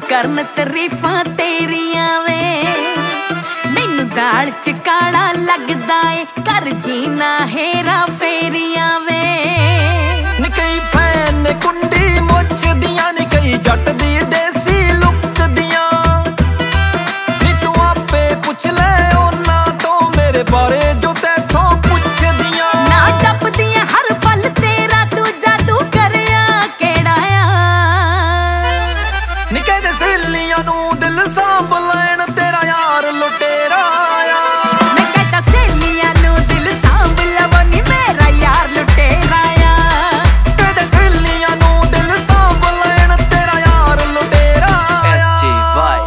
करन तरीफां तेरियां वे। मैनू दाल च काला लगदा ए कर जीना हेरा फेरियां वे। नी कई फैन ने कुंडी मुच दियां नी कई जट दी देसी लुक दियां। नी तू आपे पुछ ले उन्हां तो मेरे बारे जो तैथों पुछ दियां। ना जपदियां हर पल तेरा तू जादू करया केड़ा आ। नी कहदे सहेलियां नू दिल सांभ लैण तेरा यार लुटेरा आ। मैं कहता सहेलियां नू दिल सांभ लवो नी मेरा यार लुटेरा आ। कहदे सहेलियां नू दिल सांभ लैण तेरा यार लुटेरा आ। SGY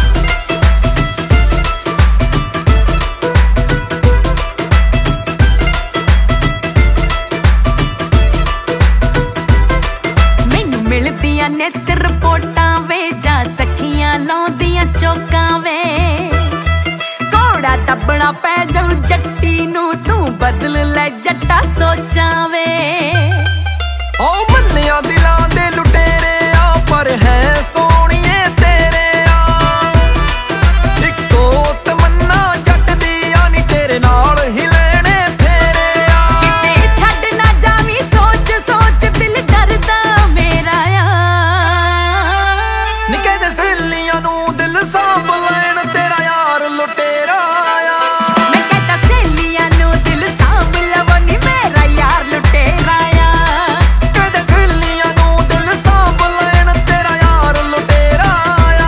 मैनू मिलदियां नित रिपोर्टां वे जा सखियां लाउंदियां चौकां वे। घोड़ा दबना पै जाऊ जट्टी नू तू बदल ले जट्टा सोचां वे। ओ मन्निया दिलां दे लुटेरे आ पर है सोहणिए तेरे आ। इक्को तमन्ना जट दी आ नी तेरे नाल ही लेने फेरे आ। किते छड्ड ना जावीं सोच सोच दिल डरदा मेरा आ। नी कहदे सहेलियां नू दिल सांभ लैण तेरा यार लुटेरा आ। मैं कहता सहेलियां नू दिल सांभ लवो नी मेरा यार लुटेरा आ। कहदे सहेलियां नू दिल सांभ लैण तेरा यार लुटेरा आ।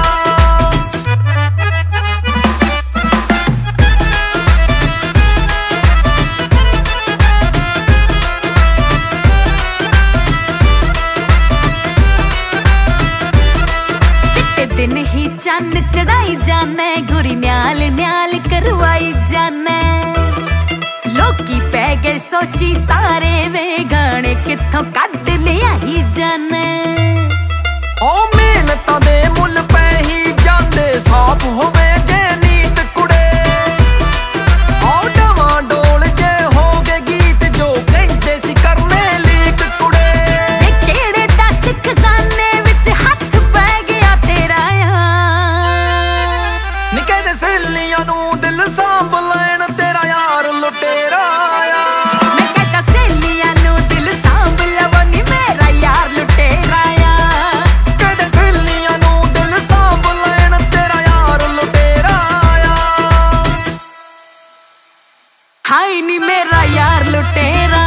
चिट्टे दिन ही चन्न चढ़ाई जाने गुरी न्याल न्याल करवाई जाने। लोकी पै गए सोची सारे वे गाने कित्थों कड्ड लियाई जाने। ओ मेहनतां दे मुल पै ही जांदे साफ होवे जे नीत कुड़े। ओ डवां डोल जे हो गए गीत जो कहंदे सी करने लीक कुड़े। वे केड़े दस खजाने विच हत्थ पै गया तेरा आ। नी कहदे सहेलियां नू दिल सांभ लैण तेरा यार लुटेरा आ। मैं कहता सहेलियां नू दिल सांभ लवो नी मेरा यार लुटेरा आ। कहदे सहेलियां नू दिल सांभ लैण तेरा यार लुटेरा आ। हाय नी मेरा यार लुटेरा